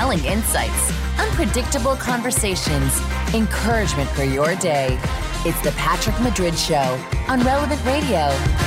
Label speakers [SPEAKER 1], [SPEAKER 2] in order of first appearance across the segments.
[SPEAKER 1] compelling insights, unpredictable conversations, encouragement for your day. It's the Patrick Madrid Show on Relevant Radio.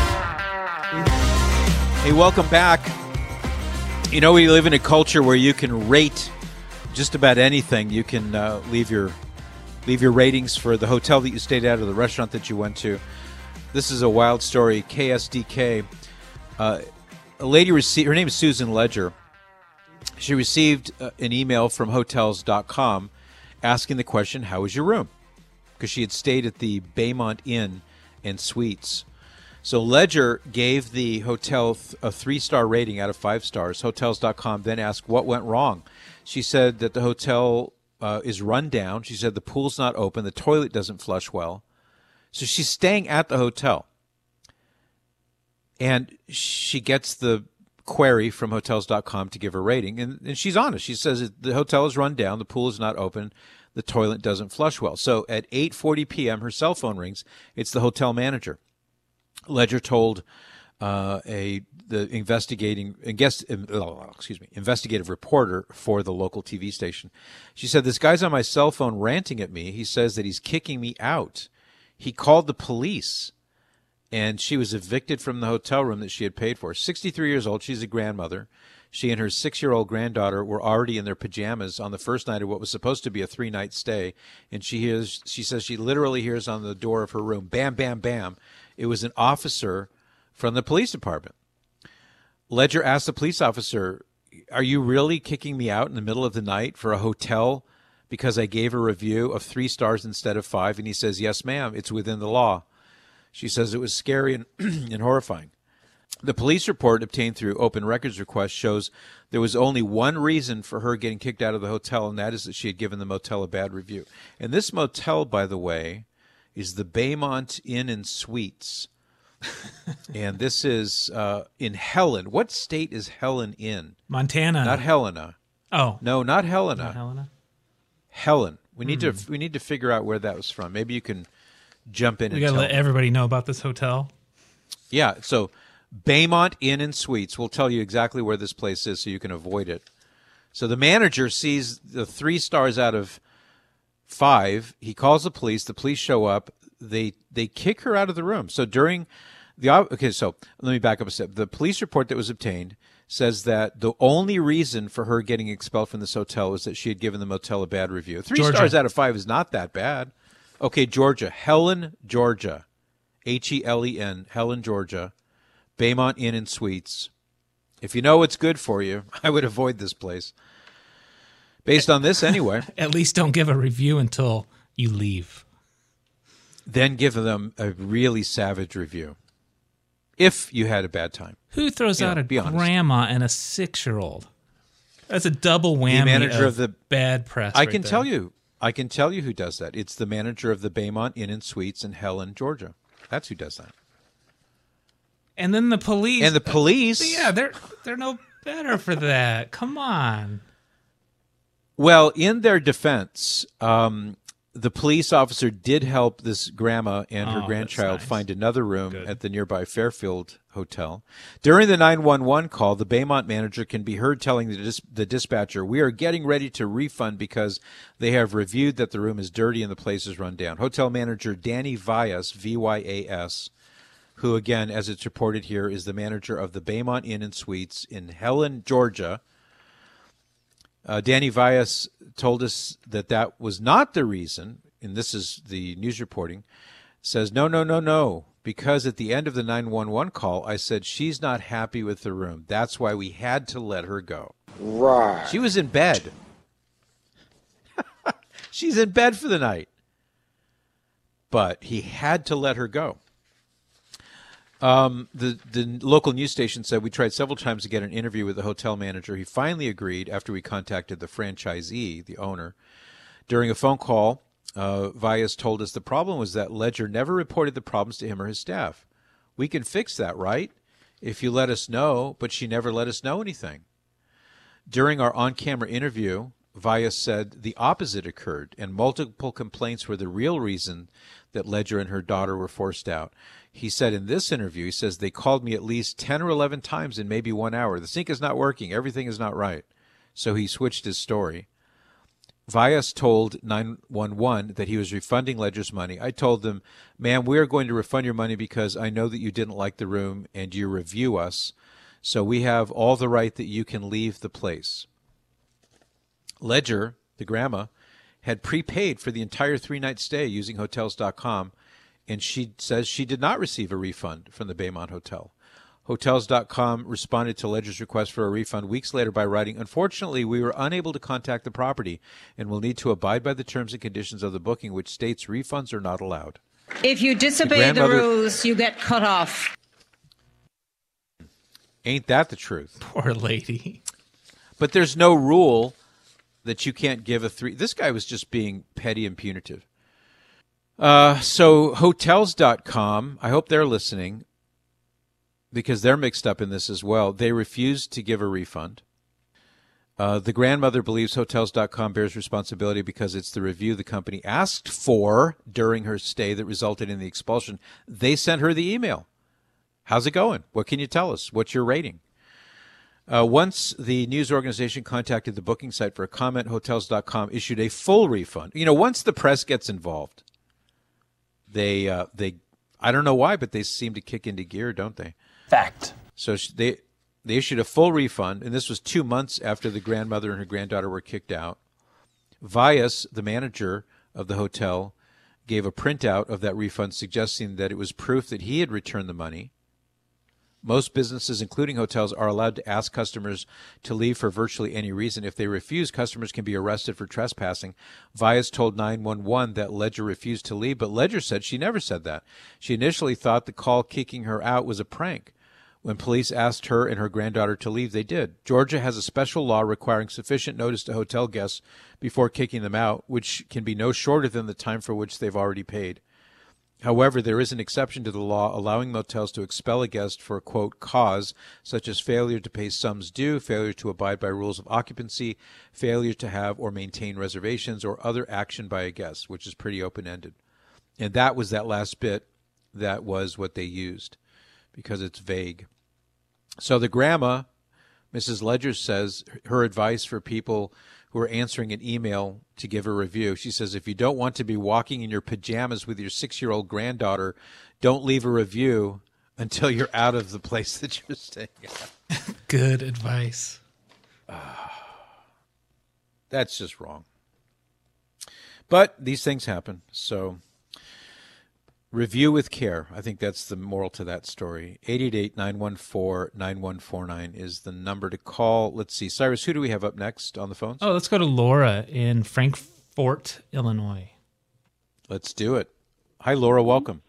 [SPEAKER 2] Hey, welcome back. You know, we live in a culture where you can rate just about anything. You can leave your ratings for the hotel that you stayed at or the restaurant that you went to. This is a wild story. KSDK. A lady received, her name is Susan Ledger. She received an email from Hotels.com asking the question, how was your room? Because she had stayed at the Baymont Inn and Suites. So Ledger gave the hotel a 3-star rating out of 5 stars. Hotels.com then asked what went wrong. She said that the hotel is run down. She said the pool's not open. The toilet doesn't flush well. So she's staying at the hotel. And she gets the query from Hotels.com to give her rating. And she's honest. She says the hotel is run down. The pool is not open. The toilet doesn't flush well. So at 8:40 p.m., her cell phone rings. It's the hotel manager. Ledger told the investigative reporter for the local TV station. She said, this guy's on my cell phone ranting at me. He says that he's kicking me out. He called the police, and she was evicted from the hotel room that she had paid for. 63 years old. She's a grandmother. She and her 6-year-old granddaughter were already in their pajamas on the first night of what was supposed to be a 3-night stay. And she says she literally hears on the door of her room, bam, bam, bam. It was an officer from the police department. Ledger asked the police officer, are you really kicking me out in the middle of the night for a hotel because I gave a review of 3 stars instead of 5? And he says, yes, ma'am, it's within the law. She says it was scary and, and horrifying. The police report obtained through open records request shows there was only one reason for her getting kicked out of the hotel, and that is that she had given the motel a bad review. And this motel, by the way, is the Baymont Inn and Suites. And this is in Helen. What state is Helen in?
[SPEAKER 3] Montana.
[SPEAKER 2] Not Helena.
[SPEAKER 3] Oh.
[SPEAKER 2] No, not Helena.
[SPEAKER 3] Not Helena?
[SPEAKER 2] Helen. We need to figure out where that was from. Maybe you can jump in
[SPEAKER 3] we
[SPEAKER 2] and
[SPEAKER 3] gotta
[SPEAKER 2] tell
[SPEAKER 3] let
[SPEAKER 2] me.
[SPEAKER 3] everybody know about this hotel.
[SPEAKER 2] Yeah, so Baymont Inn and Suites. We'll tell you exactly where this place is so you can avoid it. So the manager sees the 3 stars out of 5. He calls the police. The police show up. They kick her out of the room. So so let me back up a step. The police report that was obtained says that the only reason for her getting expelled from this hotel was that she had given the motel a bad review. 3 stars out of 5 is not that bad. Okay, Georgia. Helen, Georgia. Helen, Helen, Georgia. Baymont Inn and Suites. If you know what's good for you, I would avoid this place. Based on this anyway.
[SPEAKER 3] At least don't give a review until you leave.
[SPEAKER 2] Then give them a really savage review. If you had a bad time.
[SPEAKER 3] Who throws out a grandma and a 6-year-old? That's a double whammy
[SPEAKER 2] the manager of the
[SPEAKER 3] bad press.
[SPEAKER 2] I can tell you who does that. It's the manager of the Baymont Inn and Suites in Helen, Georgia. That's who does that.
[SPEAKER 3] And then the police.
[SPEAKER 2] And the police.
[SPEAKER 3] Yeah, they're no better for that. Come on.
[SPEAKER 2] Well, in their defense, the police officer did help this grandma and her grandchild find another room at the nearby Fairfield Hotel. During the 911 call, the Baymont manager can be heard telling the dispatcher, we are getting ready to refund because they have reviewed that the room is dirty and the place is run down. Hotel manager Danny Vyas, V-Y-A-S, who, again, as it's reported here, is the manager of the Baymont Inn and Suites in Helen, Georgia. Danny Vyas told us that was not the reason, and this is the news reporting, says, no, because at the end of the 911 call, I said she's not happy with the room. That's why we had to let her go.
[SPEAKER 4] Right.
[SPEAKER 2] She was in bed. She's in bed for the night. But he had to let her go. The local news station said we tried several times to get an interview with the hotel manager. He finally agreed after we contacted the franchisee, the owner. During a phone call, Vyas told us the problem was that Ledger never reported the problems to him or his staff. We can fix that, right? If you let us know, but she never let us know anything. During our on-camera interview, Vyas said the opposite occurred, and multiple complaints were the real reason that Ledger and her daughter were forced out. He said in this interview, he says, they called me at least 10 or 11 times in maybe 1 hour. The sink is not working. Everything is not right. so he switched his story. Vyas told 911 that he was refunding Ledger's money. I told them, ma'am, we are going to refund your money because I know that you didn't like the room and you review us, so we have all the right that you can leave the place. Ledger, the grandma, had prepaid for the entire 3-night stay using Hotels.com, and she says she did not receive a refund from the Baymont Hotel. Hotels.com responded to Ledger's request for a refund weeks later by writing, unfortunately, we were unable to contact the property and will need to abide by the terms and conditions of the booking, which states refunds are not allowed.
[SPEAKER 4] If you disobey the rules, you get cut off.
[SPEAKER 2] Ain't that the truth?
[SPEAKER 3] Poor lady.
[SPEAKER 2] But there's no rule that you can't give a 3. This guy was just being petty and punitive. So Hotels.com, I hope they're listening, because they're mixed up in this as well. They refused to give a refund. The grandmother believes Hotels.com bears responsibility because it's the review the company asked for during her stay that resulted in the expulsion. They sent her the email. How's it going? What can you tell us? What's your rating? Once the news organization contacted the booking site for a comment, Hotels.com issued a full refund. You know, once the press gets involved, they I don't know why, but they seem to kick into gear, don't they?
[SPEAKER 5] Fact.
[SPEAKER 2] So they issued a full refund, and this was 2 months after the grandmother and her granddaughter were kicked out. Vyas, the manager of the hotel, gave a printout of that refund, suggesting that it was proof that he had returned the money. Most businesses, including hotels, are allowed to ask customers to leave for virtually any reason. If they refuse, customers can be arrested for trespassing. Vyas told 911 that Ledger refused to leave, but Ledger said she never said that. She initially thought the call kicking her out was a prank. When police asked her and her granddaughter to leave, they did. Georgia has a special law requiring sufficient notice to hotel guests before kicking them out, which can be no shorter than the time for which they've already paid. However, there is an exception to the law allowing motels to expel a guest for, quote, cause, such as failure to pay sums due, failure to abide by rules of occupancy, failure to have or maintain reservations, or other action by a guest, which is pretty open-ended. And that was that last bit that was what they used, because it's vague. So the grandma, Mrs. Ledger, says her advice for people who are answering an email to give a review, she says, if you don't want to be walking in your pajamas with your 6-year-old granddaughter, don't leave a review until you're out of the place that you're staying at.
[SPEAKER 3] Good advice.
[SPEAKER 2] That's just wrong. But these things happen, so review with care. I think that's the moral to that story. 888-914-9149 is the number to call. Let's see. Cyrus, who do we have up next on the phones?
[SPEAKER 3] Oh, let's go to Laura in Frankfort, Illinois.
[SPEAKER 2] Let's do it. Hi, Laura. Welcome.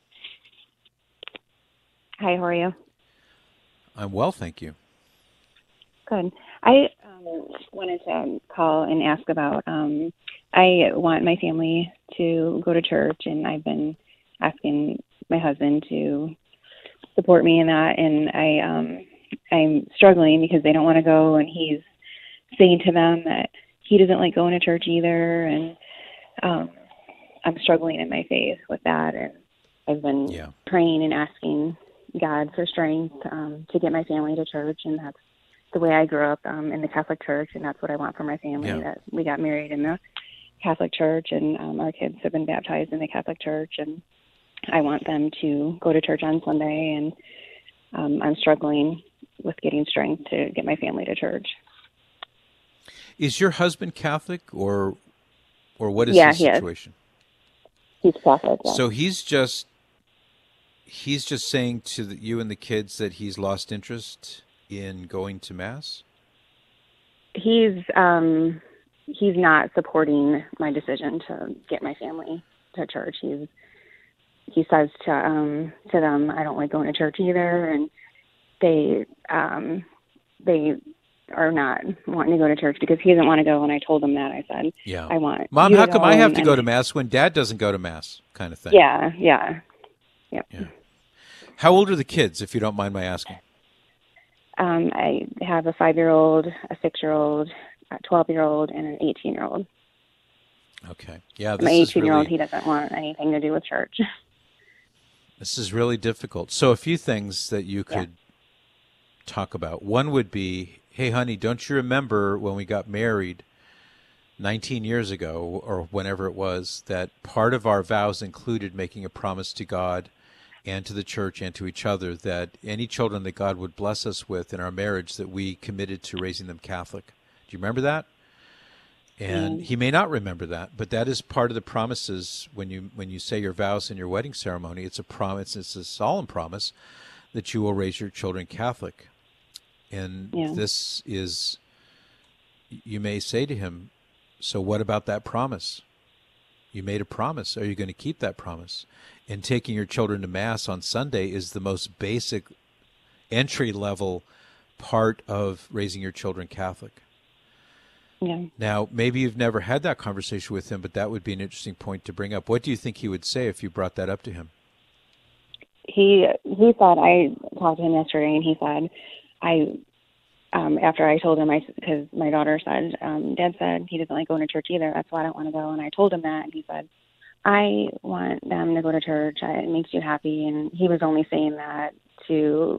[SPEAKER 6] Hi, how are you?
[SPEAKER 2] I'm well, thank you.
[SPEAKER 6] Good. I wanted to call and ask about, I want my family to go to church, and I've been asking my husband to support me in that, and I'm struggling because they don't want to go, and he's saying to them that he doesn't like going to church either, and I'm struggling in my faith with that, and I've been praying and asking God for strength to get my family to church, and that's the way I grew up in the Catholic Church, and that's what I want for my family, that we got married in the Catholic Church, and our kids have been baptized in the Catholic Church, and I want them to go to church on Sunday, and I'm struggling with getting strength to get my family to church.
[SPEAKER 2] Is your husband Catholic, or what is his situation?
[SPEAKER 6] He's Catholic. Yeah.
[SPEAKER 2] So he's just saying to you and the kids that he's lost interest in going to Mass?
[SPEAKER 6] He's not supporting my decision to get my family to church. He says to them, I don't like going to church either, and they are not wanting to go to church because he doesn't want to go. And I told him that. I said, I want
[SPEAKER 2] Mom, how come I have to go to Mass when Dad doesn't go to Mass, kind of thing?
[SPEAKER 6] Yeah.
[SPEAKER 2] How old are the kids, if you don't mind my asking?
[SPEAKER 6] I have a 5-year-old, a 6-year-old, a 12-year-old, and an 18-year-old.
[SPEAKER 2] Okay. Yeah.
[SPEAKER 6] My 18-year-old, he doesn't want anything to do with church.
[SPEAKER 2] This is really difficult. So a few things that you could talk about. One would be hey, honey, don't you remember when we got married 19 years ago or whenever it was, that part of our vows included making a promise to God and to the church and to each other that any children that God would bless us with in our marriage, that we committed to raising them Catholic. Do you remember that? And he may not remember that, but that is part of the promises when you say your vows in your wedding ceremony. It's a promise, it's a solemn promise that you will raise your children Catholic. And this is, you may say to him, so what about that promise? You made a promise. Are you going to keep that promise? And taking your children to Mass on Sunday is the most basic entry-level part of raising your children Catholic.
[SPEAKER 6] Yeah.
[SPEAKER 2] Now, maybe you've never had that conversation with him, but that would be an interesting point to bring up. What do you think he would say if you brought that up to him?
[SPEAKER 6] He said, I talked to him yesterday, and he said, after I told him, because my daughter said, Dad said he doesn't like going to church either. That's why I don't want to go. And I told him that, and he said, I want them to go to church. It makes you happy. And he was only saying that to,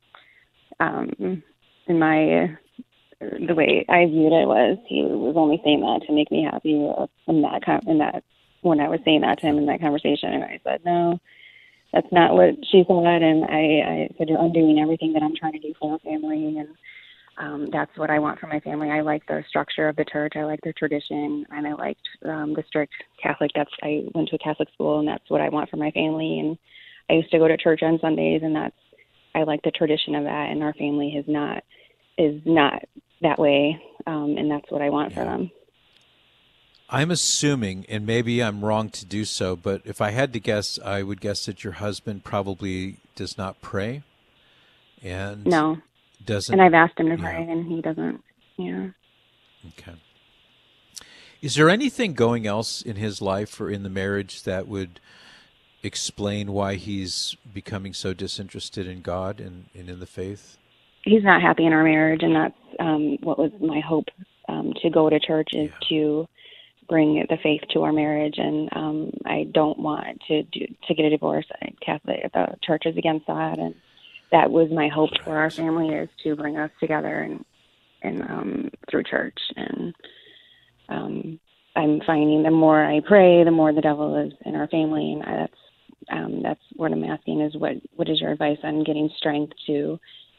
[SPEAKER 6] the way I viewed it was, he was only saying that to make me happy when I was saying that to him in that conversation. And I said, no, that's not what she said. And I said, you're undoing everything that I'm trying to do for our family. And that's what I want for my family. I like the structure of the church. I like their tradition. And I liked the strict Catholic. I went to a Catholic school, and that's what I want for my family. And I used to go to church on Sundays, and I like the tradition of that. And our family is not that way. And that's what I want for them.
[SPEAKER 2] I'm assuming, and maybe I'm wrong to do so, but if I had to guess, I would guess that your husband probably does not pray. And
[SPEAKER 6] no.
[SPEAKER 2] Doesn't.
[SPEAKER 6] And I've asked him to pray, and he doesn't. Yeah.
[SPEAKER 2] Okay. Is there anything going else in his life or in the marriage that would explain why he's becoming so disinterested in God and in the faith?
[SPEAKER 6] He's not happy in our marriage, and that's what was my hope to go to church is to bring the faith to our marriage. And I don't want to get a divorce. The church is against that, and that was my hope for our family, is to bring us together and through church. And I'm finding the more I pray, the more the devil is in our family, and that's what I'm asking is what is your advice on getting strength to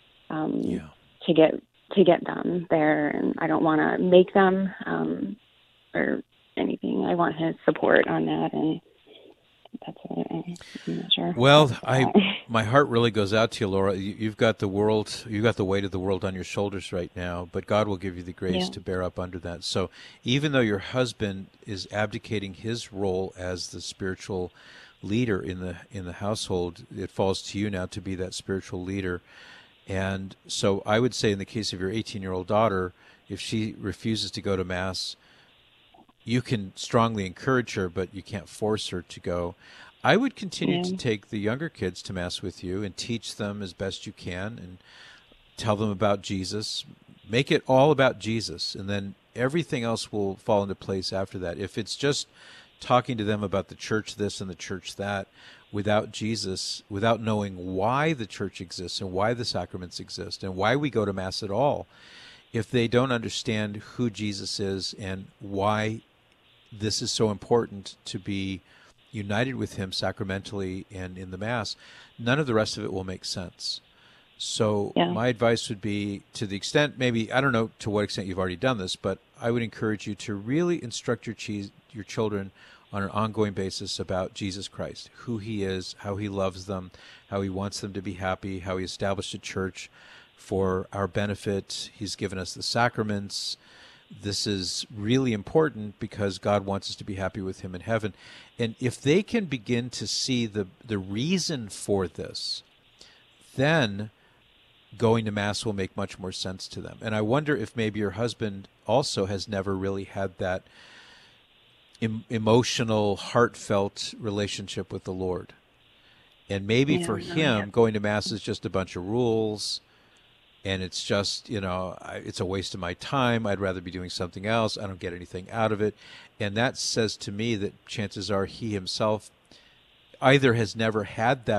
[SPEAKER 6] get them there. And I don't want to make them or anything. I want his support on that, and that's what I'm not sure.
[SPEAKER 2] Well, my heart really goes out to you, Laura. You've got the weight of the world on your shoulders right now, but God will give you the grace to bear up under that. So even though your husband is abdicating his role as the spiritual leader in the household, it falls to you now to be that spiritual leader. And so I would say in the case of your 18-year-old daughter, if she refuses to go to Mass, you can strongly encourage her, but you can't force her to go. I would continue to take the younger kids to Mass with you and teach them as best you can and tell them about Jesus. Make it all about Jesus, and then everything else will fall into place after that. If it's just talking to them about the church this and the church that, without Jesus, without knowing why the church exists and why the sacraments exist and why we go to Mass at all, if they don't understand who Jesus is and why this is so important to be united with him sacramentally and in the Mass, none of the rest of it will make sense. So my advice would be, to the extent, maybe, I don't know to what extent you've already done this, but I would encourage you to really instruct your children on an ongoing basis about Jesus Christ, who he is, how he loves them, how he wants them to be happy, how he established a church for our benefit. He's given us the sacraments. This is really important because God wants us to be happy with him in heaven. And if they can begin to see the reason for this, then going to Mass will make much more sense to them. And I wonder if maybe your husband also has never really had that emotional, heartfelt relationship with the Lord. And maybe for him, going to Mass is just a bunch of rules, and it's just, it's a waste of my time. I'd rather be doing something else. I don't get anything out of it. And that says to me that chances are he himself either has never had that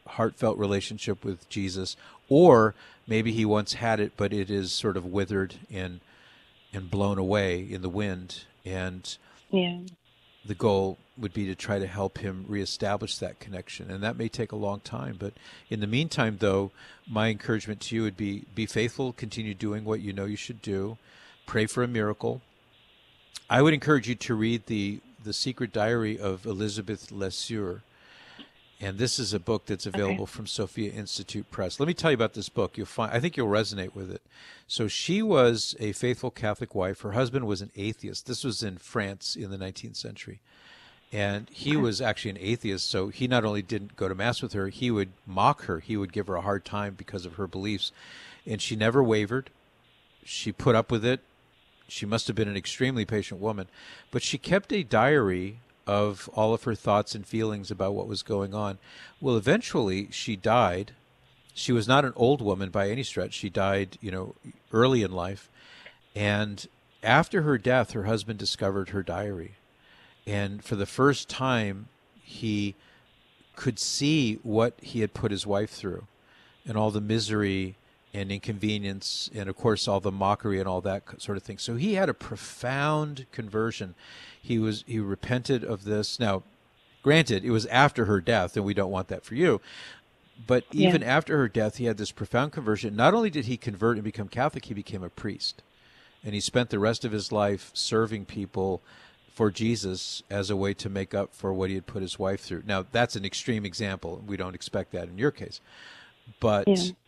[SPEAKER 2] heartfelt relationship with Jesus, or maybe he once had it, but it is sort of withered and blown away in the wind. And the goal would be to try to help him reestablish that connection. And that may take a long time. But in the meantime, though, my encouragement to you would be faithful, continue doing what you know you should do, pray for a miracle. I would encourage you to read the Secret Diary of Elizabeth Lesure. And this is a book that's available from Sophia Institute Press. Let me tell you about this book. I think you'll resonate with it. So she was a faithful Catholic wife. Her husband was an atheist. This was in France in the 19th century. And he was actually an atheist, so he not only didn't go to Mass with her, he would mock her. He would give her a hard time because of her beliefs. And she never wavered. She put up with it. She must have been an extremely patient woman. But she kept a diary of all of her thoughts and feelings about what was going on. Well, eventually she died. She was not an old woman by any stretch. She died, early in life. And after her death, her husband discovered her diary. And for the first time, he could see what he had put his wife through and all the misery and inconvenience and, of course, all the mockery and all that sort of thing. So he had a profound conversion. He repented of this. Now, granted, it was after her death, and we don't want that for you. But even after her death, he had this profound conversion. Not only did he convert and become Catholic, he became a priest. And he spent the rest of his life serving people for Jesus as a way to make up for what he had put his wife through. Now, that's an extreme example. We don't expect that in your case. But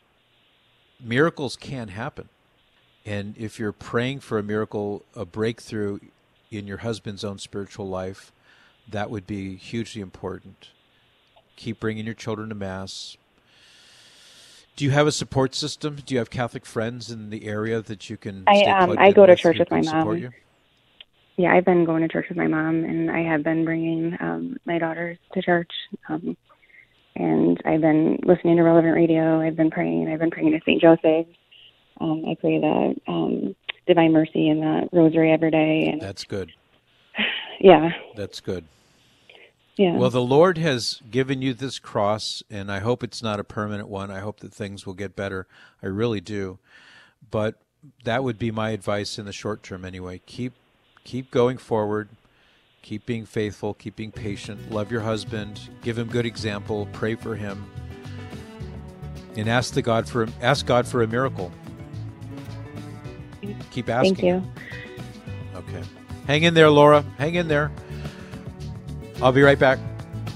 [SPEAKER 2] miracles can happen. And if you're praying for a miracle, a breakthrough in your husband's own spiritual life, that would be hugely important. Keep bringing your children to Mass. Do you have a support system? Do you have Catholic friends in the area that you can stay plugged in
[SPEAKER 6] I go to church
[SPEAKER 2] with
[SPEAKER 6] with my mom. Yeah, I've been going to church with my mom, and I have been bringing my daughters to church. And I've been listening to Relevant Radio. I've been praying. I've been praying to St. Joseph. I pray the Divine Mercy and the Rosary every day. And
[SPEAKER 2] that's good.
[SPEAKER 6] Yeah.
[SPEAKER 2] That's good.
[SPEAKER 6] Yeah.
[SPEAKER 2] Well, the Lord has given you this cross, and I hope it's not a permanent one. I hope that things will get better. I really do. But that would be my advice in the short term anyway. Keep going forward. Keep being faithful. Keep being patient. Love your husband. Give him good example. Pray for him. And ask God for a miracle. Keep asking.
[SPEAKER 6] Thank you.
[SPEAKER 2] Okay. Hang in there, Laura. Hang in there. I'll be right back.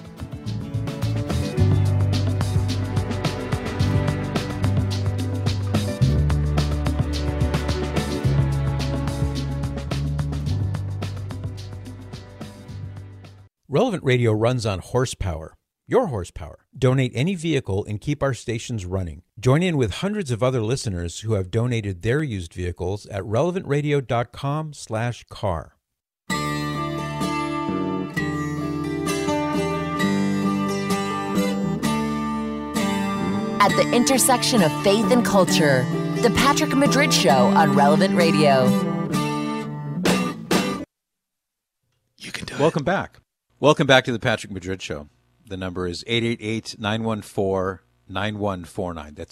[SPEAKER 2] Relevant Radio runs on horsepower. Your horsepower. Donate any vehicle and keep our stations running. Join in with hundreds of other listeners who have donated their used vehicles at relevantradio.com/car.
[SPEAKER 1] At the intersection of faith and culture, The Patrick Madrid Show on Relevant Radio.
[SPEAKER 2] You can do it. Welcome back. Welcome back to The Patrick Madrid Show. The number is 888-914-9149. That's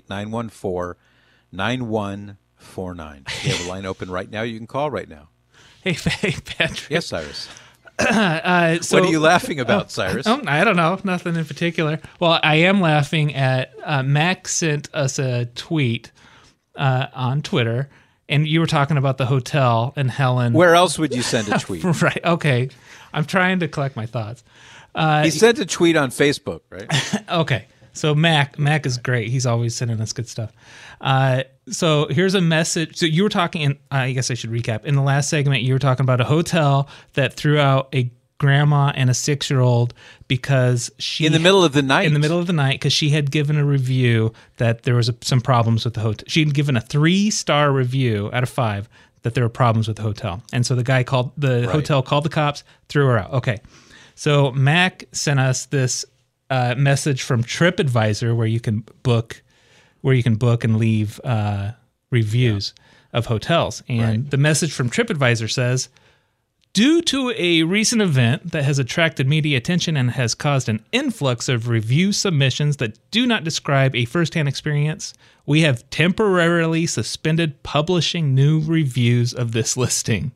[SPEAKER 2] 888-914-9149. You have a line open right now. You can call right now.
[SPEAKER 3] Hey, Patrick.
[SPEAKER 2] Yes, Cyrus.
[SPEAKER 3] What
[SPEAKER 2] are you laughing about, Cyrus?
[SPEAKER 3] I don't know. Nothing in particular. Well, I am laughing at Mac sent us a tweet on Twitter, and you were talking about the hotel and Helen.
[SPEAKER 2] Where else would you send a tweet?
[SPEAKER 3] Right. Okay. I'm trying to collect my thoughts.
[SPEAKER 2] He sent a tweet on Facebook, right?
[SPEAKER 3] Okay. So Mac is great. He's always sending us good stuff. So here's a message. So you were talking, I guess I should recap. In the last segment, you were talking about a hotel that threw out a grandma and a 6-year-old because she...
[SPEAKER 2] In the middle of the night.
[SPEAKER 3] In the middle of the night, because she had given a review that there was some problems with the hotel. She had given a 3-star review out of 5 that there were problems with the hotel. And so the guy called, hotel called the cops, threw her out. Okay. So Mac sent us this message from TripAdvisor where you can book and leave reviews of hotels. And the message from TripAdvisor says, Due to a recent event that has attracted media attention and has caused an influx of review submissions that do not describe a firsthand experience, we have temporarily suspended publishing new reviews of this listing.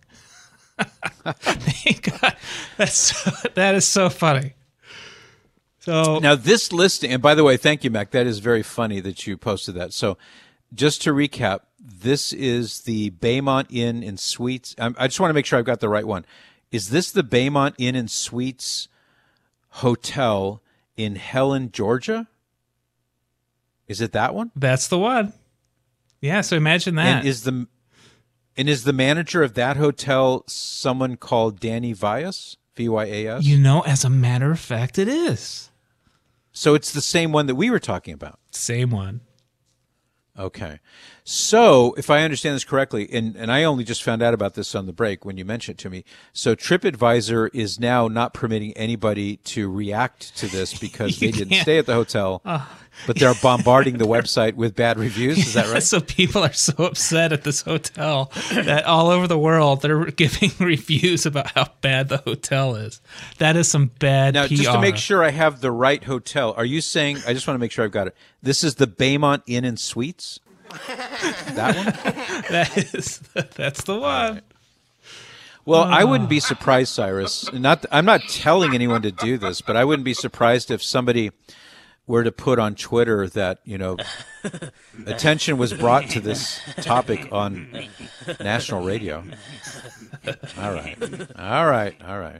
[SPEAKER 3] Thank God. That is so funny. So
[SPEAKER 2] now this listing, and by the way, thank you, Mac. That is very funny that you posted that. So just to recap, this is the Baymont Inn and Suites. I just want to make sure I've got the right one. Is this the Baymont Inn and Suites Hotel in Helen, Georgia? Is it that one?
[SPEAKER 3] That's the one. Yeah, so imagine that.
[SPEAKER 2] And is the manager of that hotel someone called Danny Vyas? V-Y-A-S?
[SPEAKER 3] You know, as a matter of fact, it is.
[SPEAKER 2] So it's the same one that we were talking about.
[SPEAKER 3] Same one.
[SPEAKER 2] Okay. So if I understand this correctly, and I only just found out about this on the break when you mentioned it to me. So TripAdvisor is now not permitting anybody to react to this because they didn't stay at the hotel, but they're bombarding the website with bad reviews. Is that right?
[SPEAKER 3] So people are so upset at this hotel that all over the world they're giving reviews about how bad the hotel is. That is some bad
[SPEAKER 2] now,
[SPEAKER 3] PR.
[SPEAKER 2] Just to make sure I have the right hotel, are you saying, I just want to make sure I've got it, this is the Baymont Inn and Suites? That one?
[SPEAKER 3] That's the one.
[SPEAKER 2] Right. Well, I wouldn't be surprised, Cyrus. I'm not telling anyone to do this, but I wouldn't be surprised if somebody were to put on Twitter that, attention was brought to this topic on national radio. All right.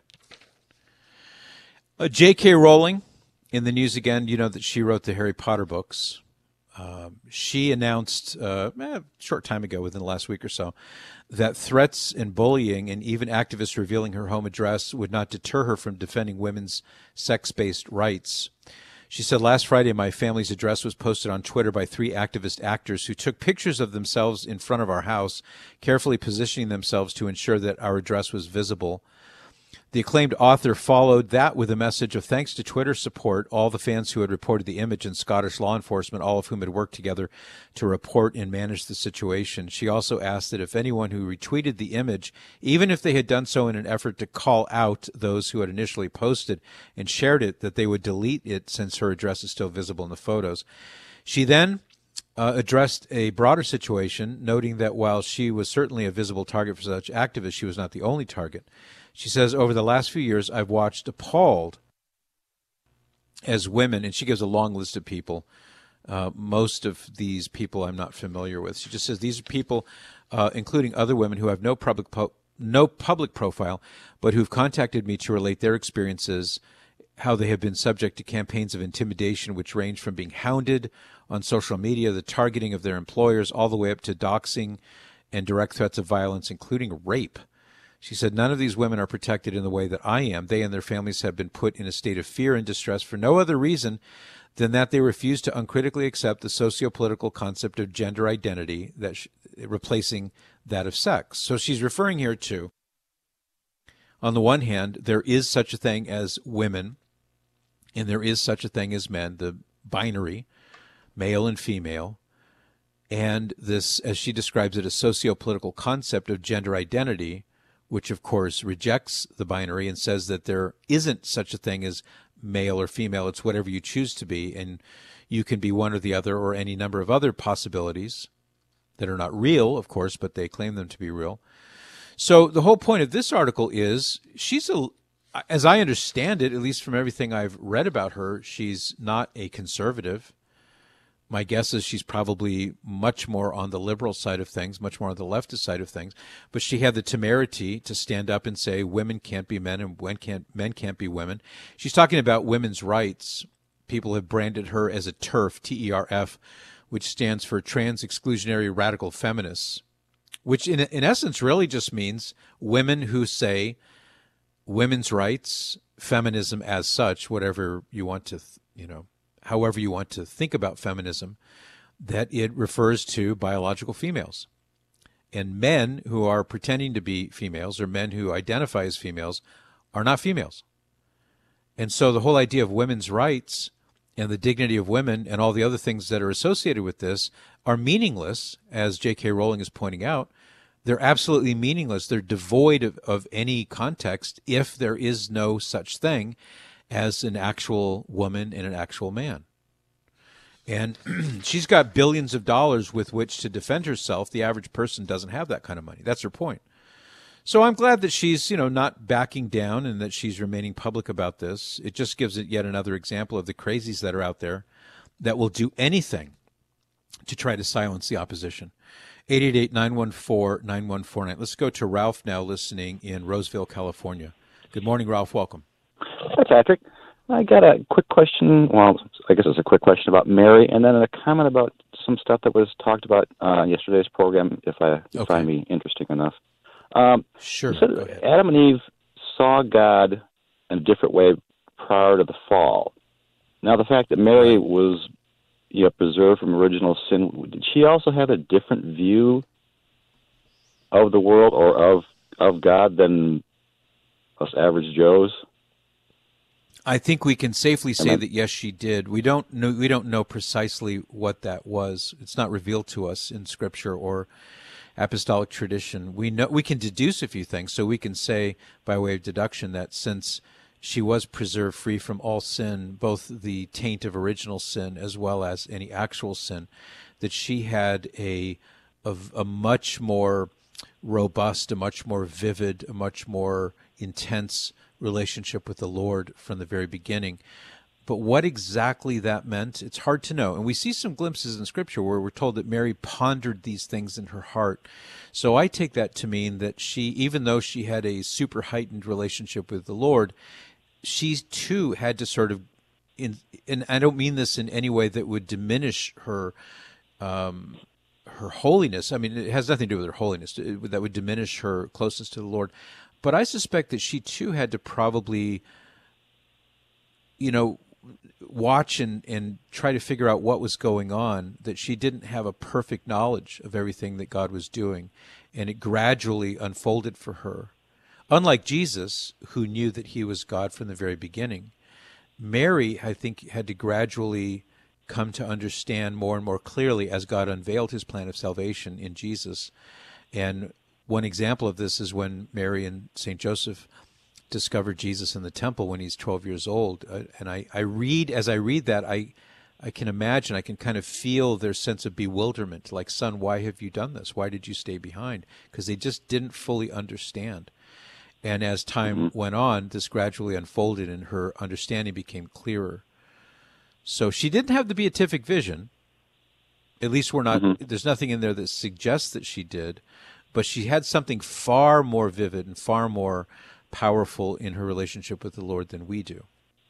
[SPEAKER 2] J.K. Rowling in the news again. You know that she wrote the Harry Potter books. She announced a short time ago, within the last week or so, that threats and bullying and even activists revealing her home address would not deter her from defending women's sex-based rights. She said, last Friday, my family's address was posted on Twitter by 3 activist actors who took pictures of themselves in front of our house, carefully positioning themselves to ensure that our address was visible. The acclaimed author followed that with a message of thanks to Twitter support, all the fans who had reported the image and Scottish law enforcement, all of whom had worked together to report and manage the situation. She also asked that if anyone who retweeted the image, even if they had done so in an effort to call out those who had initially posted and shared it, that they would delete it since her address is still visible in the photos. She then addressed a broader situation, noting that while she was certainly a visible target for such activists, she was not the only target. She says, over the last few years, I've watched appalled as women, and she gives a long list of people. Most of these people I'm not familiar with. She just says these are people, including other women who have no public profile, but who've contacted me to relate their experiences, how they have been subject to campaigns of intimidation, which range from being hounded on social media, the targeting of their employers, all the way up to doxing and direct threats of violence, including rape. She said, none of these women are protected in the way that I am. They and their families have been put in a state of fear and distress for no other reason than that they refuse to uncritically accept the socio-political concept of gender identity, that replacing that of sex. So she's referring here to, on the one hand, there is such a thing as women, and there is such a thing as men, the binary, male and female, and this, as she describes it, a socio-political concept of gender identity, which of course rejects the binary and says that there isn't such a thing as male or female. It's whatever you choose to be, and you can be one or the other or any number of other possibilities that are not real, of course, but they claim them to be real. So the whole point of this article is as I understand it, at least from everything I've read about her, she's not a conservative. My guess is she's probably much more on the liberal side of things, much more on the leftist side of things. But she had the temerity to stand up and say women can't be men and men can't be women. She's talking about women's rights. People have branded her as a TERF, T-E-R-F, which stands for Trans Exclusionary Radical Feminists, which in essence really just means women who say women's rights, feminism as such, whatever you want to, however you want to think about feminism, that it refers to biological females. And men who are pretending to be females or men who identify as females are not females. And so the whole idea of women's rights and the dignity of women and all the other things that are associated with this are meaningless, as J.K. Rowling is pointing out, they're absolutely meaningless. They're devoid of any context if there is no such thing as an actual woman and an actual man. And she's got billions of dollars with which to defend herself. The average person doesn't have that kind of money. That's her point. So I'm glad that she's, not backing down and that she's remaining public about this. It just gives it yet another example of the crazies that are out there that will do anything to try to silence the opposition. 888-914-9149. Let's go to Ralph now, listening in Roseville, California. Good morning, Ralph. Welcome.
[SPEAKER 5] Hi, Patrick. I got a quick question. Well, I guess it's a quick question about Mary, and then a comment about some stuff that was talked about yesterday's program, if I find me interesting enough.
[SPEAKER 2] Sure.
[SPEAKER 5] You said Adam and Eve saw God in a different way prior to the fall. Now, the fact that Mary was preserved from original sin, did she also have a different view of the world or of God than us average Joes?
[SPEAKER 2] I think we can safely say that yes, she did. We don't know precisely what that was. It's not revealed to us in Scripture or apostolic tradition. We can deduce a few things. So we can say, by way of deduction, that since she was preserved free from all sin, both the taint of original sin as well as any actual sin, that she had a much more robust, a much more vivid, a much more intense relationship with the Lord from the very beginning. But what exactly that meant, it's hard to know. And we see some glimpses in Scripture where we're told that Mary pondered these things in her heart. So I take that to mean that she, even though she had a super heightened relationship with the Lord, she too had to sort of, and I don't mean this in any way that would diminish her holiness. I mean, it has nothing to do with her holiness that would diminish her closeness to the Lord. But I suspect that she too had to probably, watch and try to figure out what was going on, that she didn't have a perfect knowledge of everything that God was doing, and it gradually unfolded for her. Unlike Jesus, who knew that he was God from the very beginning, Mary, I think, had to gradually come to understand more and more clearly as God unveiled his plan of salvation in Jesus. And one example of this is when Mary and St. Joseph discovered Jesus in the temple when he's 12 years old. And as I read that, I can imagine, I can kind of feel their sense of bewilderment, like, son, why have you done this? Why did you stay behind? Because they just didn't fully understand. And as time went on, this gradually unfolded and her understanding became clearer. So she didn't have the beatific vision. At least there's nothing in there that suggests that she did. But she had something far more vivid and far more powerful in her relationship with the Lord than we do.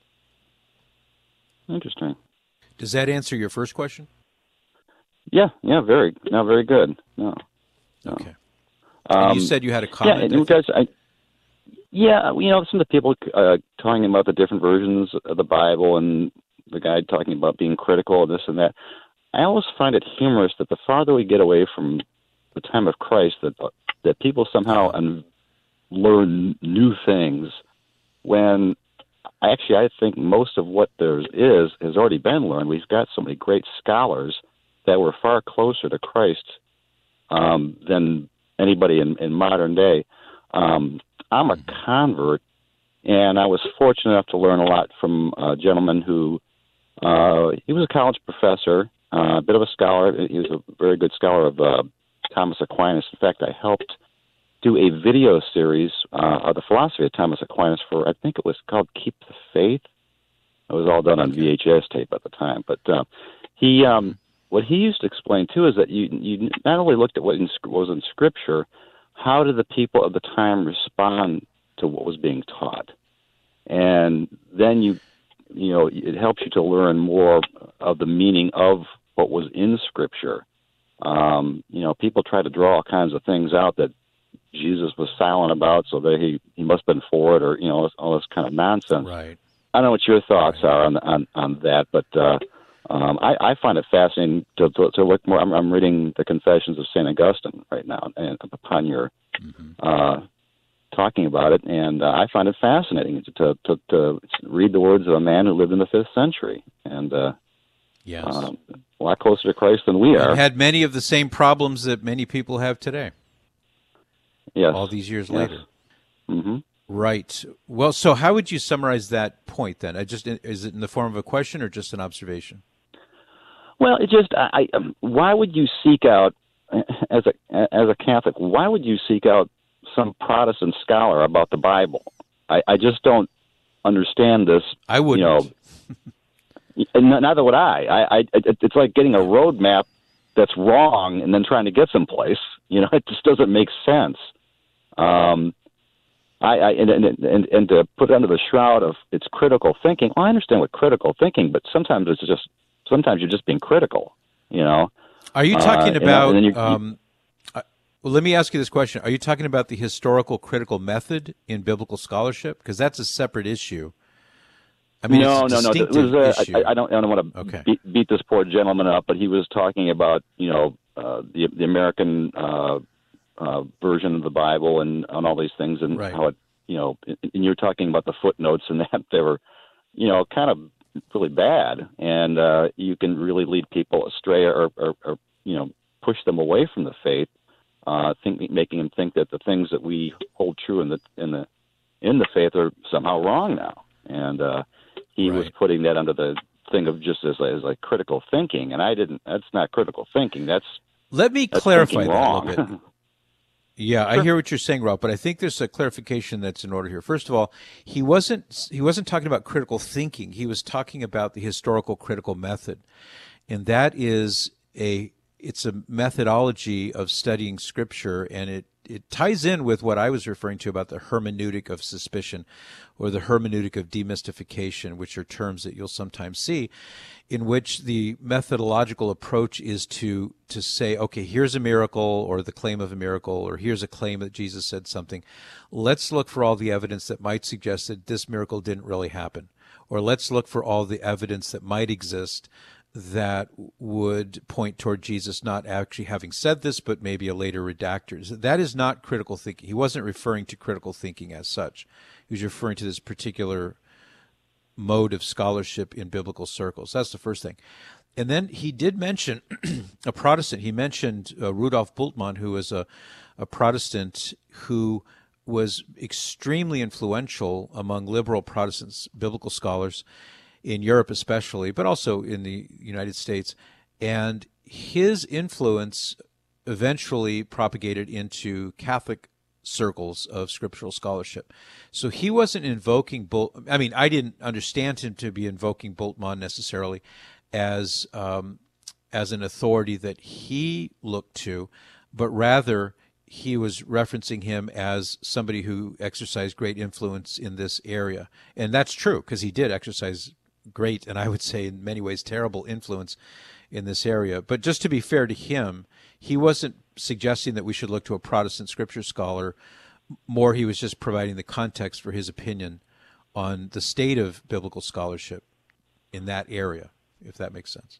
[SPEAKER 5] Interesting.
[SPEAKER 2] Does that answer your first question?
[SPEAKER 5] Yeah, very good. No.
[SPEAKER 2] Okay. You said you had a comment.
[SPEAKER 5] Yeah, you guys, some of the people talking about the different versions of the Bible and the guy talking about being critical of this and that. I always find it humorous that the farther we get away from the time of Christ, that people somehow learn new things, when I think most of what there is has already been learned. We've got so many great scholars that were far closer to Christ than anybody in modern day. I'm a convert, and I was fortunate enough to learn a lot from a gentleman who he was a college professor, a bit of a scholar. He was a very good scholar of Thomas Aquinas. In fact, I helped do a video series of the philosophy of Thomas Aquinas for, I think it was called Keep the Faith. It was all done on VHS tape at the time. But what he used to explain, too, is that you not only looked at what was in Scripture, how did the people of the time respond to what was being taught? And then it helps you to learn more of the meaning of what was in Scripture. People try to draw all kinds of things out that Jesus was silent about, so that he must have been for it, or all this kind of nonsense.
[SPEAKER 2] Right.
[SPEAKER 5] I don't know what your thoughts are on that, but I find it fascinating to look more. I'm reading the Confessions of St. Augustine right now, and upon your talking about it, and I find it fascinating to read the words of a man who lived in the 5th century, and
[SPEAKER 2] yes,
[SPEAKER 5] a lot closer to Christ than we are.
[SPEAKER 2] And had many of the same problems that many people have today.
[SPEAKER 5] Yes.
[SPEAKER 2] All these years
[SPEAKER 5] Yes.
[SPEAKER 2] later.
[SPEAKER 5] Mm-hmm.
[SPEAKER 2] Right. Well, so how would you summarize that point then? Is it in the form of a question or just an observation?
[SPEAKER 5] Well, it just why would you seek out as a Catholic? Why would you seek out some Protestant scholar about the Bible? I just don't understand this.
[SPEAKER 2] I wouldn't.
[SPEAKER 5] Neither would I. It's like getting a roadmap that's wrong and then trying to get someplace. It just doesn't make sense. And to put it under the shroud of it's critical thinking. Well, I understand what critical thinking, but sometimes you're just being critical.
[SPEAKER 2] Are you talking about?
[SPEAKER 5] Well,
[SPEAKER 2] let me ask you this question: are you talking about the historical critical method in biblical scholarship? Because that's a separate issue. I mean,
[SPEAKER 5] no.
[SPEAKER 2] Issue.
[SPEAKER 5] I don't want to beat this poor gentleman up, but he was talking about the American version of the Bible and on all these things, and
[SPEAKER 2] right.
[SPEAKER 5] how it and you're talking about the footnotes and that they were kind of really bad, and you can really lead people astray or push them away from the faith, making them think that the things that we hold true in the faith are somehow wrong now, and he
[SPEAKER 2] right.
[SPEAKER 5] was putting that under the thing of just as like critical thinking, and I didn't. That's not critical thinking.
[SPEAKER 2] Let me clarify that
[SPEAKER 5] wrong.
[SPEAKER 2] a little bit. Yeah, sure. I hear what you're saying, Ralph, but I think there's a clarification that's in order here. First of all, he wasn't talking about critical thinking. He was talking about the historical critical method, and that is it's a methodology of studying Scripture, and it ties in with what I was referring to about the hermeneutic of suspicion or the hermeneutic of demystification, which are terms that you'll sometimes see, in which the methodological approach is to say, okay, here's a miracle or the claim of a miracle, or here's a claim that Jesus said something. Let's look for all the evidence that might suggest that this miracle didn't really happen. Or let's look for all the evidence that might exist that would point toward Jesus not actually having said this, but maybe a later redactor. That is not critical thinking. He wasn't referring to critical thinking as such. He was referring to this particular mode of scholarship in biblical circles. That's the first thing. And then he did mention a Protestant. He mentioned Rudolf Bultmann, who was a Protestant who was extremely influential among liberal Protestants, biblical scholars, in Europe especially, but also in the United States. And his influence eventually propagated into Catholic circles of scriptural scholarship. So he wasn't invoking I didn't understand him to be invoking Bultmann necessarily as an authority that he looked to, but rather he was referencing him as somebody who exercised great influence in this area. And that's true, because he did exercise great, and I would say in many ways terrible influence in this area. But just to be fair to him, he wasn't suggesting that we should look to a Protestant scripture scholar. More, he was just providing the context for his opinion on the state of biblical scholarship in that area, if that makes sense.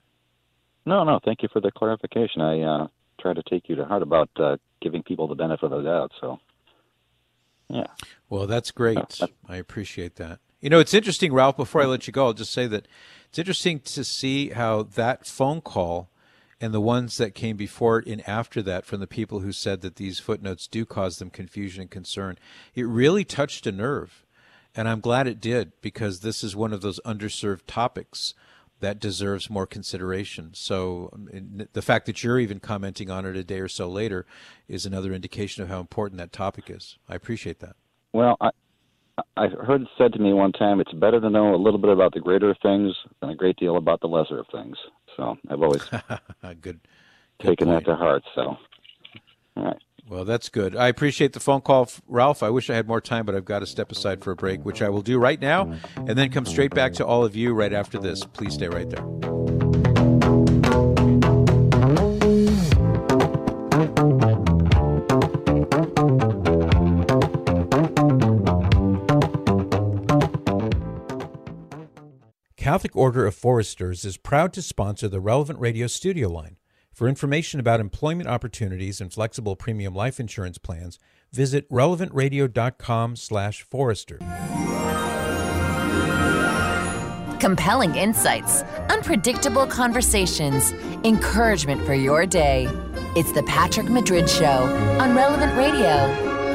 [SPEAKER 5] No, thank you for the clarification. I try to take you to heart about giving people the benefit of the doubt, so yeah.
[SPEAKER 2] Well, that's great. I appreciate that. It's interesting, Ralph, before I let you go, I'll just say that it's interesting to see how that phone call and the ones that came before it and after that from the people who said that these footnotes do cause them confusion and concern, it really touched a nerve. And I'm glad it did, because this is one of those underserved topics that deserves more consideration. So the fact that you're even commenting on it a day or so later is another indication of how important that topic is. I appreciate that.
[SPEAKER 5] Well, I heard it said to me one time, it's better to know a little bit about the greater things than a great deal about the lesser of things. So I've always
[SPEAKER 2] good
[SPEAKER 5] taken
[SPEAKER 2] point.
[SPEAKER 5] that to heart. So, all right.
[SPEAKER 2] Well, that's good. I appreciate the phone call, Ralph. I wish I had more time, but I've got to step aside for a break, which I will do right now, and then come straight back to all of you right after this. Please stay right there. Catholic Order of Foresters is proud to sponsor the Relevant Radio studio line. For information about employment opportunities and flexible premium life insurance plans, visit relevantradio.com/Forester.
[SPEAKER 1] Compelling insights, unpredictable conversations, encouragement for your day. It's the Patrick Madrid Show on Relevant Radio.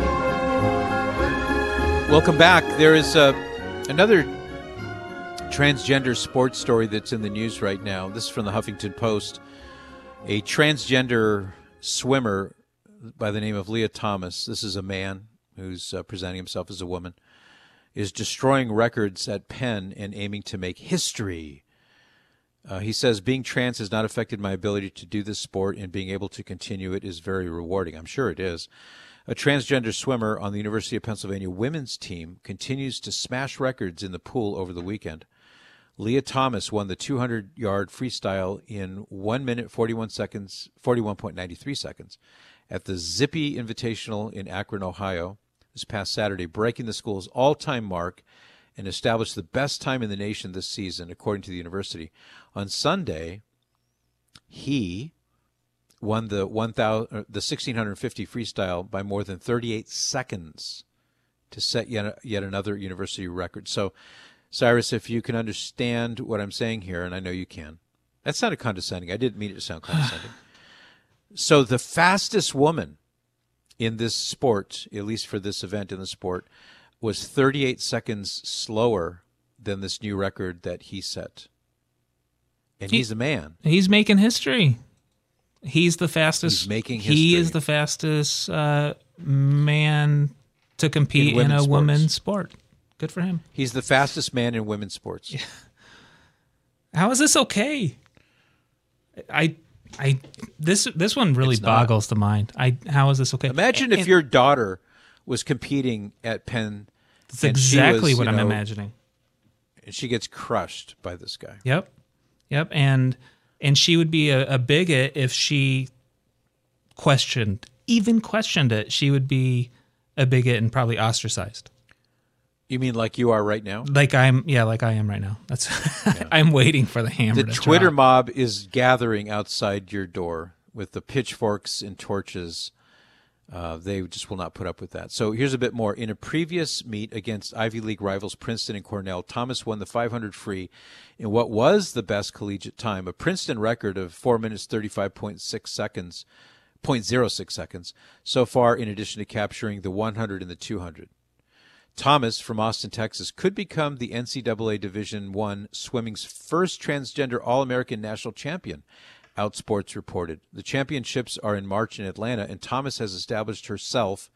[SPEAKER 2] Welcome back. There is another transgender sports story that's in the news right now. This is from the Huffington Post. A transgender swimmer by the name of Lia Thomas, this is a man who's presenting himself as a woman, is destroying records at Penn and aiming to make history. He says, being trans has not affected my ability to do this sport, and being able to continue it is very rewarding. I'm sure it is. A transgender swimmer on the University of Pennsylvania women's team continues to smash records in the pool over the weekend. Lia Thomas won the 200-yard freestyle in 1 minute 41.93 seconds at the Zippy Invitational in Akron, Ohio, this past Saturday, breaking the school's all-time mark and established the best time in the nation this season, according to the university. On Sunday, he won the 1,650 freestyle by more than 38 seconds to set yet another university record. So, Cyrus, if you can understand what I'm saying here, and I know you can. That sounded condescending. I didn't mean it to sound condescending. So the fastest woman in this sport, at least for this event in the sport, was 38 seconds slower than this new record that he set. And he's a man.
[SPEAKER 3] He's making history. He's the fastest.
[SPEAKER 2] He's making history.
[SPEAKER 3] He is the fastest man to compete in a women's sport. Good for him.
[SPEAKER 2] He's the fastest man in women's sports. Yeah.
[SPEAKER 3] How is this okay? This one really boggles the mind. How is this okay?
[SPEAKER 2] Imagine if your daughter was competing at Penn.
[SPEAKER 3] That's exactly what I'm imagining.
[SPEAKER 2] And she gets crushed by this guy.
[SPEAKER 3] Yep. And she would be a bigot if she questioned it. She would be a bigot and probably ostracized.
[SPEAKER 2] You mean like you are right now?
[SPEAKER 3] Like I am right now. That's I'm waiting for the hammer to drop.
[SPEAKER 2] The Twitter mob is gathering outside your door with the pitchforks and torches. They just will not put up with that. So here's a bit more. In a previous meet against Ivy League rivals Princeton and Cornell, Thomas won the 500 free in what was the best collegiate time, a Princeton record of 4 minutes 35.6 seconds, 0.06 seconds, so far, in addition to capturing the 100 and the 200. Thomas from Austin, Texas, could become the NCAA Division I swimming's first transgender All-American national champion, Outsports reported. The championships are in March in Atlanta, and Thomas has established himself,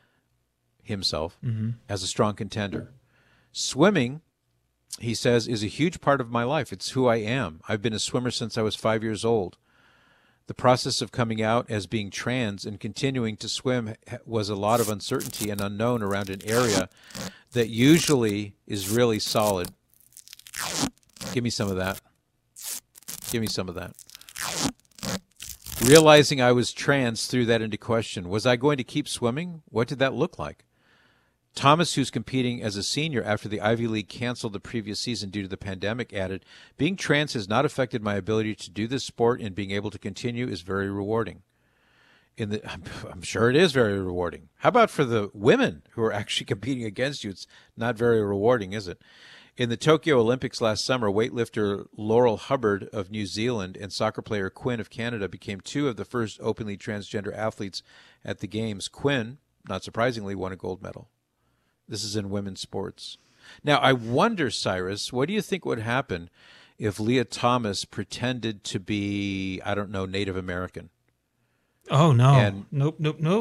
[SPEAKER 2] as a strong contender. Swimming, he says, is a huge part of my life. It's who I am. I've been a swimmer since I was 5 years old. The process of coming out as being trans and continuing to swim was a lot of uncertainty and unknown around an area that usually is really solid. Give me some of that. Give me some of that. Realizing I was trans threw that into question. Was I going to keep swimming? What did that look like? Thomas, who's competing as a senior after the Ivy League canceled the previous season due to the pandemic, added, being trans has not affected my ability to do this sport, and being able to continue is very rewarding. I'm sure it is very rewarding. How about for the women who are actually competing against you? It's not very rewarding, is it? In the Tokyo Olympics last summer, weightlifter Laurel Hubbard of New Zealand and soccer player Quinn of Canada became two of the first openly transgender athletes at the Games. Quinn, not surprisingly, won a gold medal. This is in women's sports. Now, I wonder, Cyrus, what do you think would happen if Lia Thomas pretended to be, I don't know, Native American?
[SPEAKER 3] Oh, no. Nope.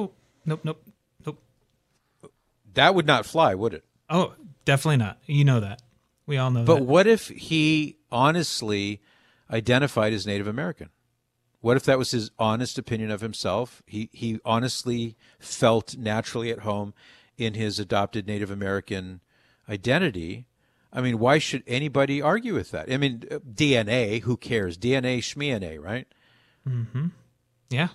[SPEAKER 2] That would not fly, would it?
[SPEAKER 3] Oh, definitely not. You know that. We all know that.
[SPEAKER 2] But what if he honestly identified as Native American? What if that was his honest opinion of himself? He honestly felt naturally at home in his adopted Native American identity. I mean, why should anybody argue with that? I mean, DNA, who cares? DNA, schmiana, right?
[SPEAKER 3] Mm-hmm. Yeah.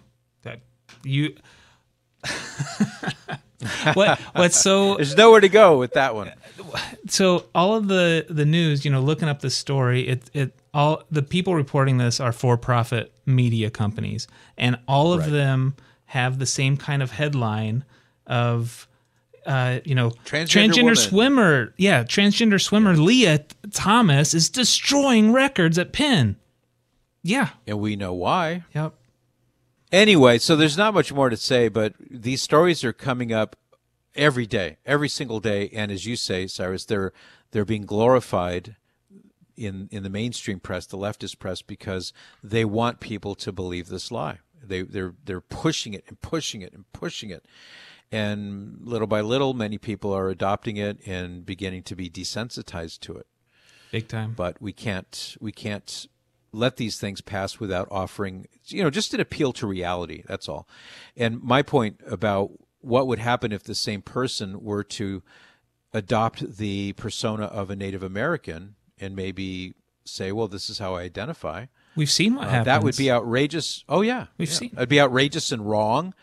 [SPEAKER 3] What's so...
[SPEAKER 2] There's nowhere to go with that one.
[SPEAKER 3] So all of the news, looking up this story, all the people reporting this are for-profit media companies, and all of them have the same kind of headline of... transgender swimmer. Yeah, transgender swimmer Lia Thomas is destroying records at Penn. Yeah.
[SPEAKER 2] And we know why.
[SPEAKER 3] Yep.
[SPEAKER 2] Anyway, so there's not much more to say, but these stories are coming up every day, every single day, and as you say, Cyrus, they're being glorified in the mainstream press, the leftist press, because they want people to believe this lie. They're pushing it and pushing it and pushing it, and little by little, many people are adopting it and beginning to be desensitized to it.
[SPEAKER 3] Big time.
[SPEAKER 2] But we can't let these things pass without offering, just an appeal to reality. That's all. And my point about what would happen if the same person were to adopt the persona of a Native American and maybe say, well, this is how I identify.
[SPEAKER 3] We've seen what happens.
[SPEAKER 2] That would be outrageous. Oh, yeah.
[SPEAKER 3] We've seen.
[SPEAKER 2] It'd be outrageous and wrong.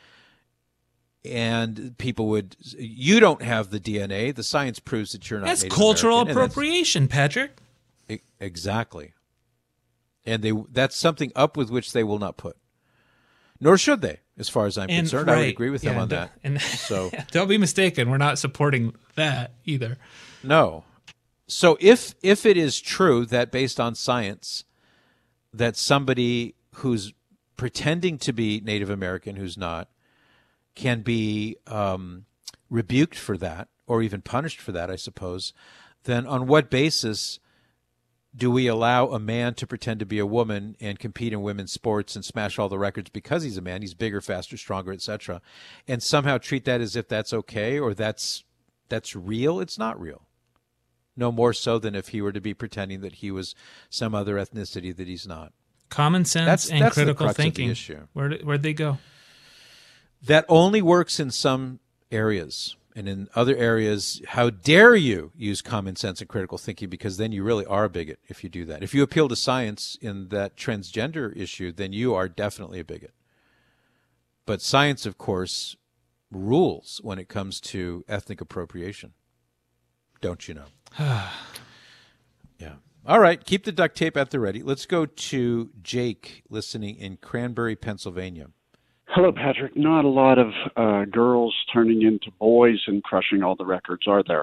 [SPEAKER 2] And people would, you don't have the DNA. The science proves that you're not
[SPEAKER 3] That's
[SPEAKER 2] Native
[SPEAKER 3] cultural
[SPEAKER 2] American.
[SPEAKER 3] appropriation, Patrick.
[SPEAKER 2] Exactly. And that's something up with which they will not put. Nor should they, as far as I'm concerned.
[SPEAKER 3] Right.
[SPEAKER 2] I would agree with them on that.
[SPEAKER 3] And
[SPEAKER 2] so
[SPEAKER 3] don't be mistaken, we're not supporting that either.
[SPEAKER 2] No. So if it is true that based on science that somebody who's pretending to be Native American who's not can be rebuked for that or even punished for that, I suppose, then on what basis do we allow a man to pretend to be a woman and compete in women's sports and smash all the records because he's a man, he's bigger, faster, stronger, etc., and somehow treat that as if that's okay or that's real? It's not real. No more so than if he were to be pretending that he was some other ethnicity that he's not.
[SPEAKER 3] Common sense and critical thinking. Where'd they go?
[SPEAKER 2] That only works in some areas. And in other areas, how dare you use common sense and critical thinking, because then you really are a bigot if you do that. If you appeal to science in that transgender issue, then you are definitely a bigot. But science, of course, rules when it comes to ethnic appropriation. Don't you know? Yeah. All right. Keep the duct tape at the ready. Let's go to Jake listening in Cranberry, Pennsylvania.
[SPEAKER 7] Hello, Patrick. Not a lot of girls turning into boys and crushing all the records, are there?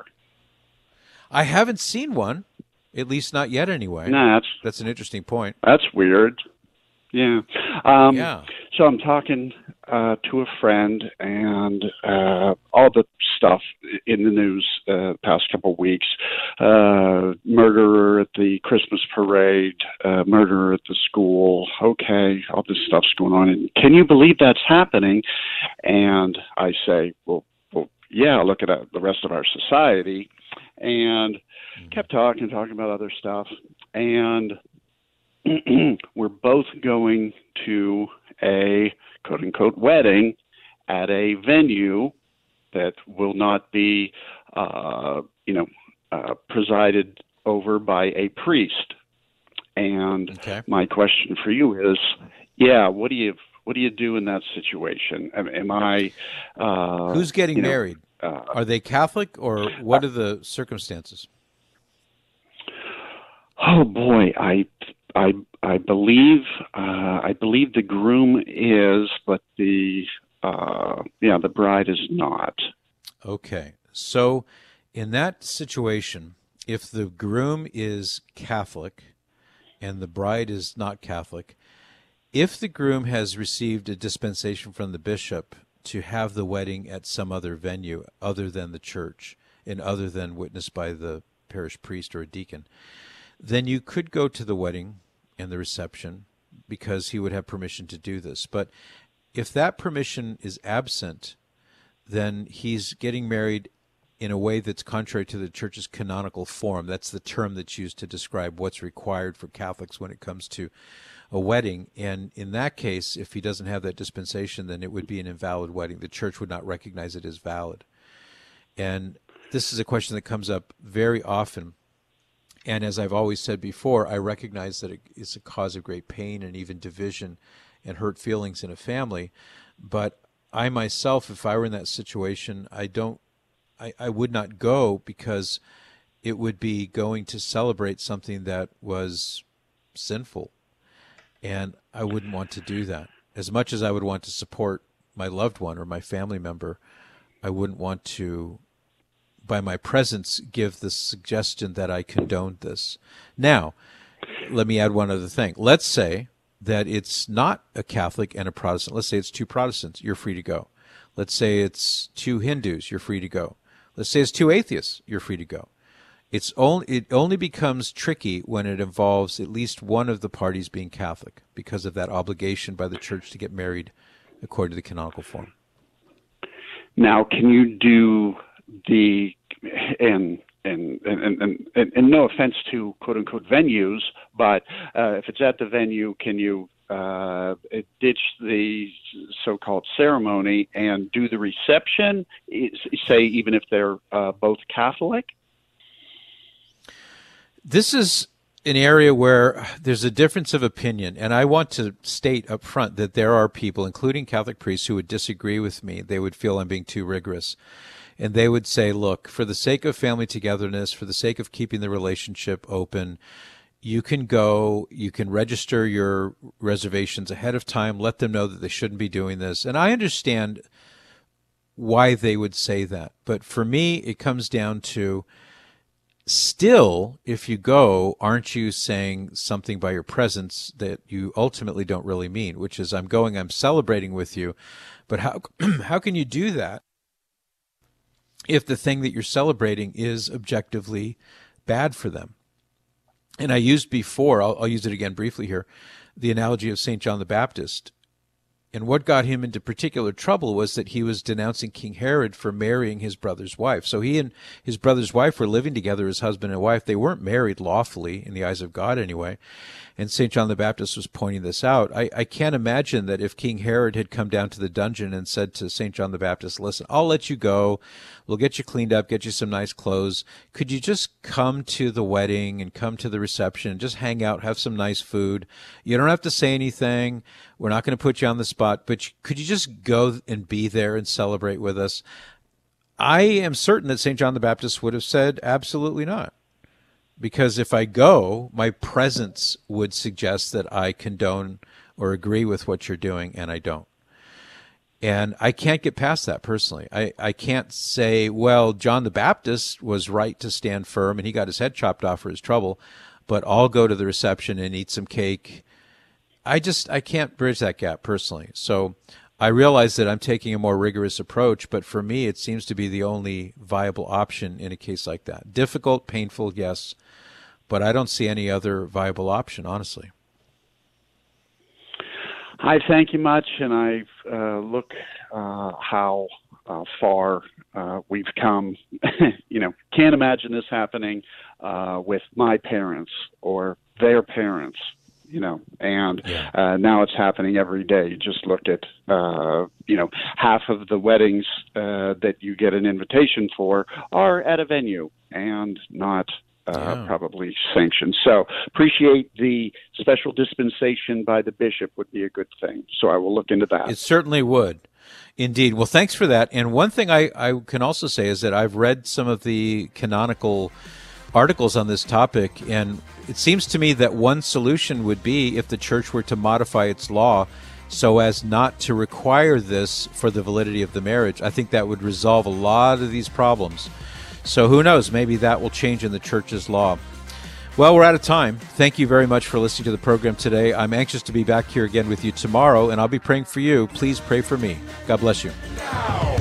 [SPEAKER 2] I haven't seen one, at least not yet anyway.
[SPEAKER 7] Nah,
[SPEAKER 2] that's an interesting point.
[SPEAKER 7] That's weird. Yeah.
[SPEAKER 2] Yeah.
[SPEAKER 7] So I'm talking to a friend, and all the stuff in the news past couple of weeks, murderer at the Christmas parade, murderer at the school, okay, all this stuff's going on. And can you believe that's happening? And I say, well yeah, look at the rest of our society. And kept talking about other stuff. And we're both going to a quote-unquote wedding at a venue that will not be, presided over by a priest. And My question for you is, what do you do in that situation? Am I?
[SPEAKER 2] Who's getting married? Are they Catholic, or what are the circumstances?
[SPEAKER 7] Oh boy, I believe the groom is, but the bride is not.
[SPEAKER 2] Okay, so in that situation, if the groom is Catholic and the bride is not Catholic, if the groom has received a dispensation from the bishop to have the wedding at some other venue other than the church and other than witnessed by the parish priest or a deacon, then you could go to the wedding and the reception because he would have permission to do this. But if that permission is absent, then he's getting married in a way that's contrary to the church's canonical form. That's the term that's used to describe what's required for Catholics when it comes to a wedding. And in that case, if he doesn't have that dispensation, then it would be an invalid wedding. The church would not recognize it as valid. And this is a question that comes up very often. And as I've always said before, I recognize that it is a cause of great pain and even division and hurt feelings in a family. But I myself, if I were in that situation, I would not go, because it would be going to celebrate something that was sinful. And I wouldn't want to do that. As much as I would want to support my loved one or my family member, I wouldn't want to, by my presence, give the suggestion that I condoned this. Now, let me add one other thing. Let's say that it's not a Catholic and a Protestant. Let's say it's two Protestants, you're free to go. Let's say it's two Hindus, you're free to go. Let's say it's two atheists, you're free to go. It only becomes tricky when it involves at least one of the parties being Catholic because of that obligation by the church to get married according to the canonical form.
[SPEAKER 7] Now, can you do the and no offense to quote unquote venues, but if it's at the venue, can you ditch the so-called ceremony and do the reception? Say even if they're both Catholic.
[SPEAKER 2] This is an area where there's a difference of opinion, and I want to state up front that there are people, including Catholic priests, who would disagree with me. They would feel I'm being too rigorous. And they would say, look, for the sake of family togetherness, for the sake of keeping the relationship open, you can go, you can register your reservations ahead of time, let them know that they shouldn't be doing this. And I understand why they would say that. But for me, it comes down to, still, if you go, aren't you saying something by your presence that you ultimately don't really mean, which is, I'm going, I'm celebrating with you. But how can you do that if the thing that you're celebrating is objectively bad for them? And I used before, I'll use it again briefly here, the analogy of St. John the Baptist. And what got him into particular trouble was that he was denouncing King Herod for marrying his brother's wife. So he and his brother's wife were living together as husband and wife. They weren't married lawfully, in the eyes of God anyway. And St. John the Baptist was pointing this out. I can't imagine that if King Herod had come down to the dungeon and said to St. John the Baptist, listen, I'll let you go. We'll get you cleaned up, get you some nice clothes. Could you just come to the wedding and come to the reception, just hang out, have some nice food? You don't have to say anything. We're not going to put you on the spot, but could you just go and be there and celebrate with us? I am certain that St. John the Baptist would have said, absolutely not. Because if I go, my presence would suggest that I condone or agree with what you're doing, and I don't. And I can't get past that personally. I can't say, well, John the Baptist was right to stand firm, and he got his head chopped off for his trouble, but I'll go to the reception and eat some cake. I can't bridge that gap personally. So I realize that I'm taking a more rigorous approach, but for me, it seems to be the only viable option in a case like that. Difficult, painful, yes, but I don't see any other viable option, honestly.
[SPEAKER 7] I thank you much, and I look how far we've come. Can't imagine this happening with my parents or their parents. And now it's happening every day. You just look at, half of the weddings that you get an invitation for are at a venue and not probably sanctioned. So appreciate the special dispensation by the bishop would be a good thing. So I will look into that.
[SPEAKER 2] It certainly would. Indeed. Well, thanks for that. And one thing I can also say is that I've read some of the canonical articles on this topic, and it seems to me that one solution would be if the church were to modify its law so as not to require this for the validity of the marriage. I think that would resolve a lot of these problems. So who knows, maybe that will change in the church's law. Well, we're out of time. Thank you very much for listening to the program today. I'm anxious to be back here again with you tomorrow, and I'll be praying for you. Please pray for me. God bless you.